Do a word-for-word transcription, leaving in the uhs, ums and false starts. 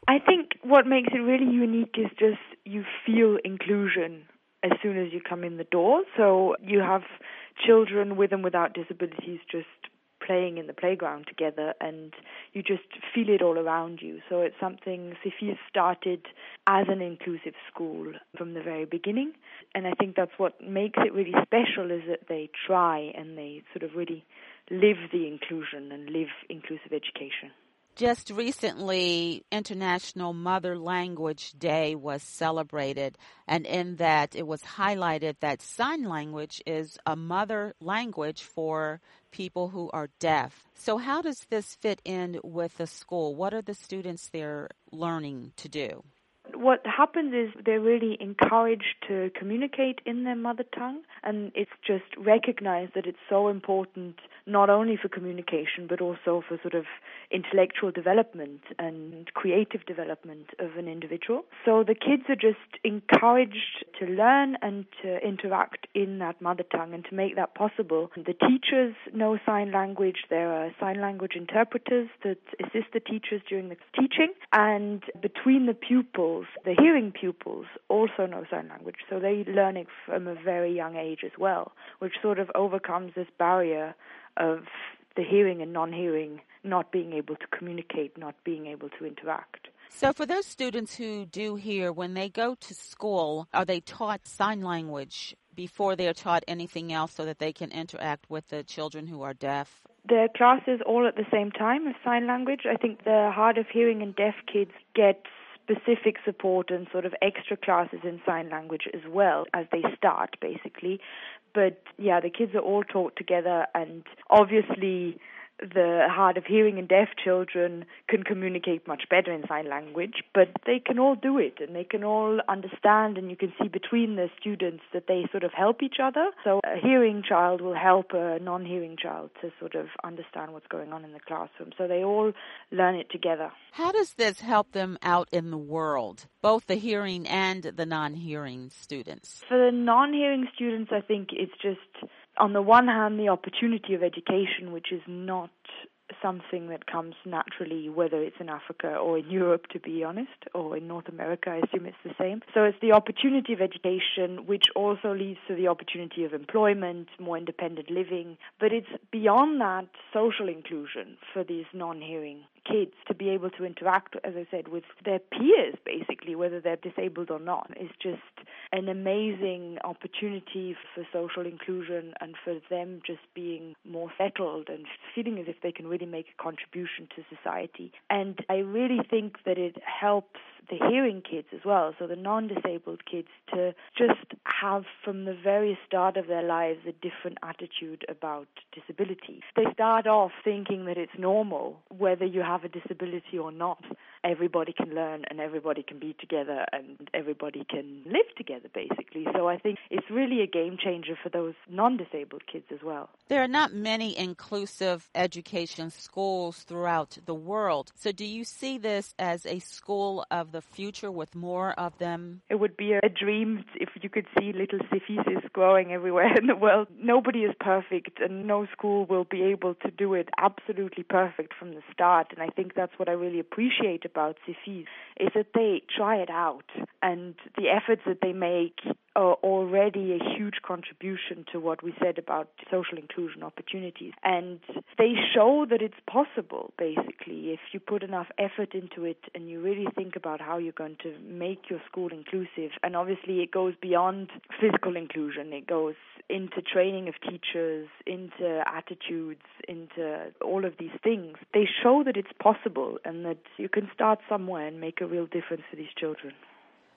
I think what makes it really unique is just you feel inclusion as soon as you come in the door. So you have children with and without disabilities just playing in the playground together, and you just feel it all around you. So it's something CEFIS started as an inclusive school from the very beginning, and I think that's what makes it really special, is that they try and they sort of really live the inclusion and live inclusive education. Just recently, International Mother Language Day was celebrated, and in that it was highlighted that sign language is a mother language for people who are deaf. So how does this fit in with the school? What are the students there learning to do? What happens is they're really encouraged to communicate in their mother tongue, and it's just recognized that it's so important not only for communication but also for sort of intellectual development and creative development of an individual. So the kids are just encouraged to learn and to interact in that mother tongue, and to make that possible, the teachers know sign language. There are sign language interpreters that assist the teachers during the teaching, and between the pupils, the hearing pupils also know sign language, so they learn it from a very young age as well, which sort of overcomes this barrier of the hearing and non-hearing not being able to communicate, not being able to interact. So for those students who do hear, when they go to school, are they taught sign language before they're taught anything else so that they can interact with the children who are deaf? The classes all at the same time of sign language. I think the hard of hearing and deaf kids get specific support and sort of extra classes in sign language as well as they start, basically. But yeah, the kids are all taught together, and obviously the hard of hearing and deaf children can communicate much better in sign language, but they can all do it, and they can all understand, and you can see between the students that they sort of help each other. So a hearing child will help a non-hearing child to sort of understand what's going on in the classroom. So they all learn it together. How does this help them out in the world, both the hearing and the non-hearing students? For the non-hearing students, I think it's just, on the one hand, the opportunity of education, which is not something that comes naturally, whether it's in Africa or in Europe, to be honest, or in North America. I assume it's the same. So it's the opportunity of education, which also leads to the opportunity of employment, more independent living. But it's beyond that, social inclusion for these non-hearing kids to be able to interact, as I said, with their peers, basically, whether they're disabled or not, is just an amazing opportunity for social inclusion and for them just being more settled and feeling as if they can really make a contribution to society. And I really think that it helps the hearing kids as well, so the non-disabled kids, to just have from the very start of their lives a different attitude about disability. They start off thinking that it's normal, whether you have a disability or not. Everybody can learn and everybody can be together and everybody can live together, basically. So I think it's really a game changer for those non-disabled kids as well. There are not many inclusive education schools throughout the world. So do you see this as a school of the future with more of them? It would be a dream if you could see little CEFIS growing everywhere in the world. Nobody is perfect, and no school will be able to do it absolutely perfect from the start. And I think that's what I really appreciate about CEFIS, is that they try it out, and the efforts that they make are already a huge contribution to what we said about social inclusion opportunities. And they show that it's possible, basically, if you put enough effort into it and you really think about how you're going to make your school inclusive. And obviously it goes beyond physical inclusion. It goes into training of teachers, into attitudes, into all of these things. They show that it's possible and that you can start somewhere and make a real difference for these children.